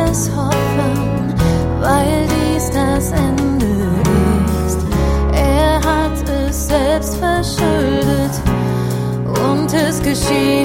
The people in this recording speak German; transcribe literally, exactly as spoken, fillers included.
es hoffen, weil dies das Ende ist. Er hat es selbst verschuldet und es geschieht.